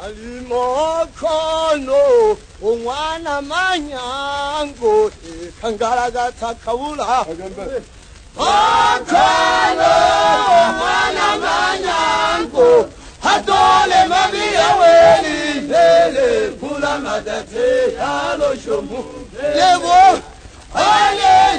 Alimokono, Umwana Manyango, Kangaraga Takawula. Mokono, Umwana Manyango, Hadole Mabia Weli, Lele, Pula Madate, Halo Shomu, Levo, Ale.